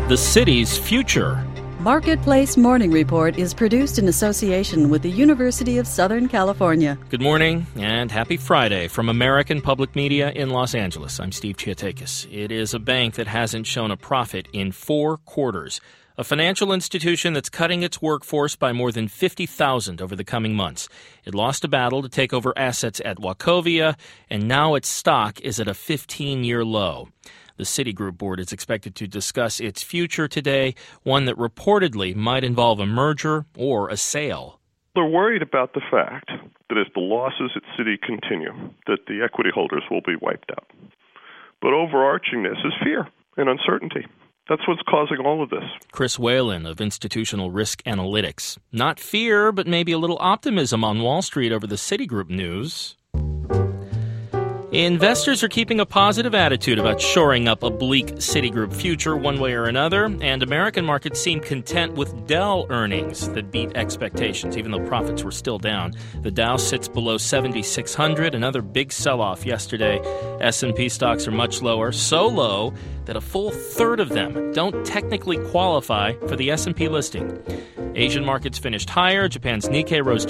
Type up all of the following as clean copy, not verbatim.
the city's future. Marketplace Morning Report is produced in association with the University of Southern California. Good morning and happy Friday from American Public Media in Los Angeles. I'm Steve Chiatakis. It is a bank that hasn't shown a profit in 4 quarters. A financial institution that's cutting its workforce by more than 50,000 over the coming months. It lost a battle to take over assets at Wachovia, and now its stock is at a 15-year low. The Citigroup board is expected to discuss its future today, one that reportedly might involve a merger or a sale. They're worried about the fact that if the losses at Citi continue, that the equity holders will be wiped out. But overarching this is fear and uncertainty. That's what's causing all of this. Chris Whalen of Institutional Risk Analytics. Not fear, but maybe a little optimism on Wall Street over the Citigroup news. Investors are keeping a positive attitude about shoring up a bleak Citigroup future one way or another, and American markets seem content with Dell earnings that beat expectations, even though profits were still down. The Dow sits below 7,600, another big sell-off yesterday. S&P stocks are much lower, so low that a full third of them don't technically qualify for the S&P listing. Asian markets finished higher. Japan's Nikkei rose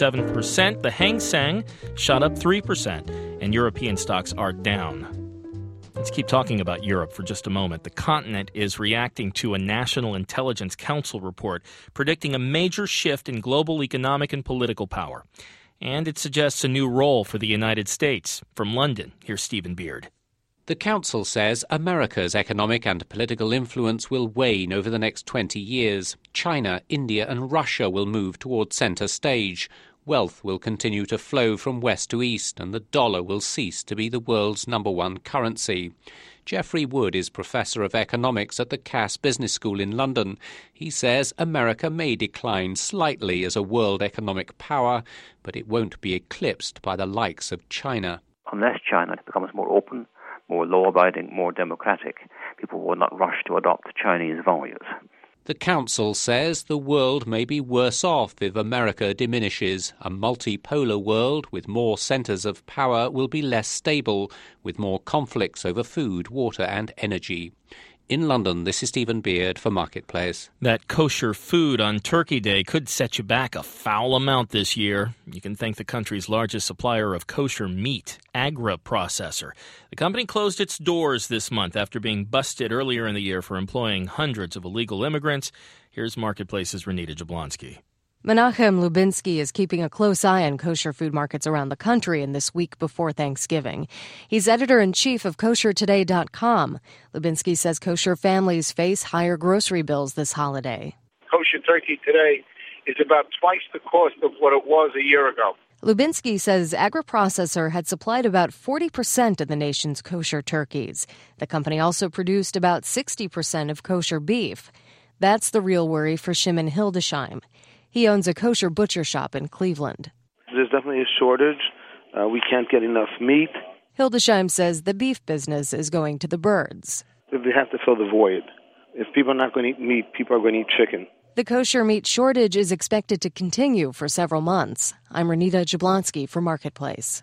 2.7%. The Hang Seng shot up 3%. And European stocks are down. Let's keep talking about Europe for just a moment. The continent is reacting to a National Intelligence Council report predicting a major shift in global economic and political power. And it suggests a new role for the United States. From London, here's Stephen Beard. The Council says America's economic and political influence will wane over the next 20 years. China, India and Russia will move towards centre stage. Wealth will continue to flow from west to east, and the dollar will cease to be the world's #1 currency. Geoffrey Wood is Professor of Economics at the Cass Business School in London. He says America may decline slightly as a world economic power, but it won't be eclipsed by the likes of China. Unless China becomes more open, more law-abiding, more democratic, people will not rush to adopt Chinese values. The Council says the world may be worse off if America diminishes. A multipolar world with more centres of power will be less stable, with more conflicts over food, water and energy. In London, this is Stephen Beard for Marketplace. That kosher food on Turkey Day could set you back a foul amount this year. You can thank the country's largest supplier of kosher meat, Agri-Processor. The company closed its doors this month after being busted earlier in the year for employing hundreds of illegal immigrants. Here's Marketplace's Renita Jablonski. Menachem Lubinsky is keeping a close eye on kosher food markets around the country in this week before Thanksgiving. He's editor-in-chief of KosherToday.com. Lubinsky says kosher families face higher grocery bills this holiday. Kosher turkey today is about twice the cost of what it was a year ago. Lubinsky says Agri-Processor had supplied about 40% of the nation's kosher turkeys. The company also produced about 60% of kosher beef. That's the real worry for Shimon Hildesheim. He owns a kosher butcher shop in Cleveland. There's definitely a shortage. We can't get enough meat. Hildesheim says the beef business is going to the birds. They have to fill the void. If people are not going to eat meat, people are going to eat chicken. The kosher meat shortage is expected to continue for several months. I'm Renita Jablonski for Marketplace.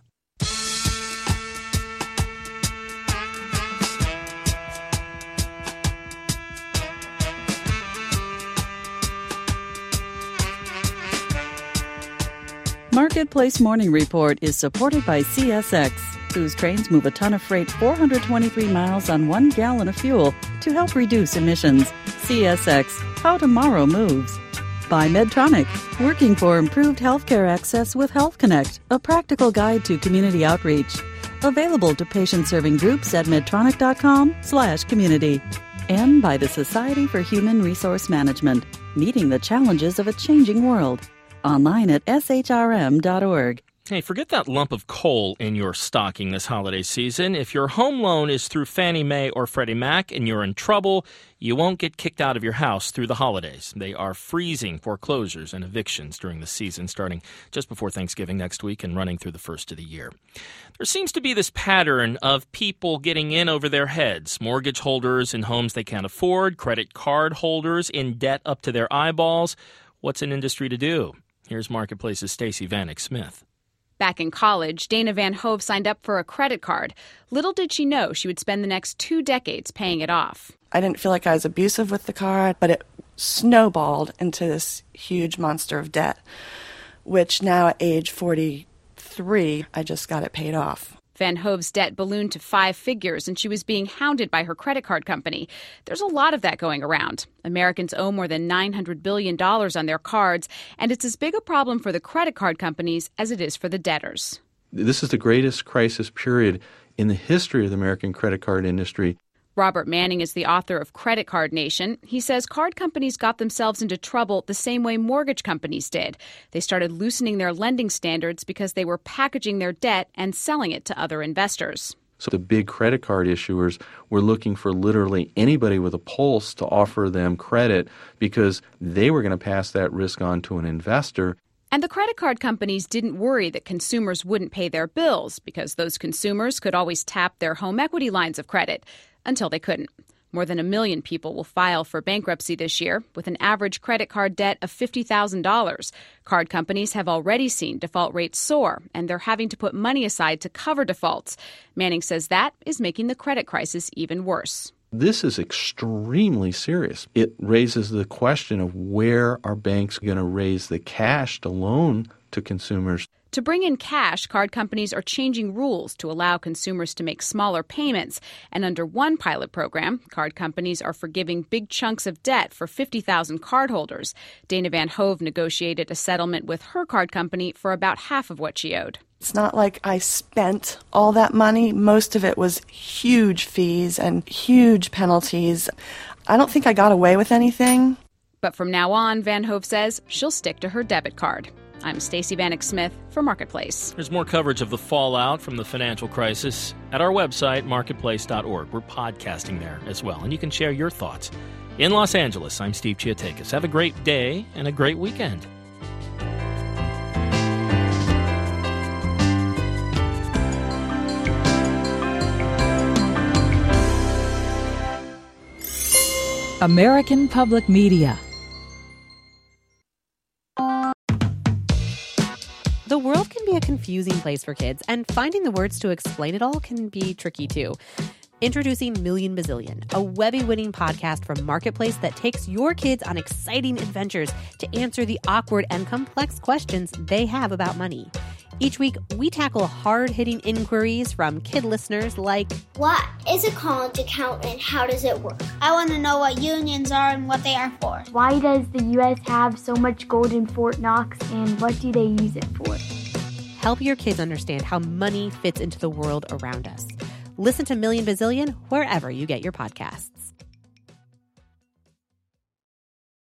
Marketplace Morning Report is supported by CSX, whose trains move a ton of freight 423 miles on 1 gallon of fuel to help reduce emissions. CSX, how tomorrow moves. By Medtronic, working for improved healthcare access with Health Connect, a practical guide to community outreach. Available to patient-serving groups at medtronic.com/community. And by the Society for Human Resource Management, meeting the challenges of a changing world. Online at shrm.org. Hey, forget that lump of coal in your stocking this holiday season. If your home loan is through Fannie Mae or Freddie Mac and you're in trouble, you won't get kicked out of your house through the holidays. They are freezing foreclosures and evictions during the season, starting just before Thanksgiving next week and running through the first of the year. There seems to be this pattern of people getting in over their heads. Mortgage holders in homes they can't afford, credit card holders in debt up to their eyeballs. What's an industry to do? Here's Marketplace's Stacey Vanek Smith. Back in college, Dana Van Hove signed up for a credit card. Little did she know she would spend the next 2 decades paying it off. I didn't feel like I was abusive with the card, but it snowballed into this huge monster of debt, which now at age 43, I just got it paid off. Van Hove's debt ballooned to 5 figures, and she was being hounded by her credit card company. There's a lot of that going around. Americans owe more than $900 billion on their cards, and it's as big a problem for the credit card companies as it is for the debtors. This is the greatest crisis period in the history of the American credit card industry. Robert Manning is the author of Credit Card Nation. He says card companies got themselves into trouble the same way mortgage companies did. They started loosening their lending standards because they were packaging their debt and selling it to other investors. So the big credit card issuers were looking for literally anybody with a pulse to offer them credit because they were going to pass that risk on to an investor. And the credit card companies didn't worry that consumers wouldn't pay their bills because those consumers could always tap their home equity lines of credit. Until they couldn't. More than 1 million people will file for bankruptcy this year, with an average credit card debt of $50,000. Card companies have already seen default rates soar, and they're having to put money aside to cover defaults. Manning says that is making the credit crisis even worse. This is extremely serious. It raises the question of where are banks going to raise the cash to loan to consumers. To bring in cash, card companies are changing rules to allow consumers to make smaller payments. And under one pilot program, card companies are forgiving big chunks of debt for 50,000 cardholders. Dana Van Hove negotiated a settlement with her card company for about half of what she owed. It's not like I spent all that money. Most of it was huge fees and huge penalties. I don't think I got away with anything. But from now on, Van Hove says she'll stick to her debit card. I'm Stacey Vanek Smith for Marketplace. There's more coverage of the fallout from the financial crisis at our website, marketplace.org. We're podcasting there as well, and you can share your thoughts. In Los Angeles, I'm Steve Chiatakis. Have a great day and a great weekend. American Public Media. The world can be a confusing place for kids, and finding the words to explain it all can be tricky too. Introducing Million Bazillion, a Webby-winning podcast from Marketplace that takes your kids on exciting adventures to answer the awkward and complex questions they have about money. Each week, we tackle hard-hitting inquiries from kid listeners like, what is a college account and how does it work? I want to know what unions are and what they are for. Why does the U.S. have so much gold in Fort Knox and what do they use it for? Help your kids understand how money fits into the world around us. Listen to Million Bazillion wherever you get your podcasts.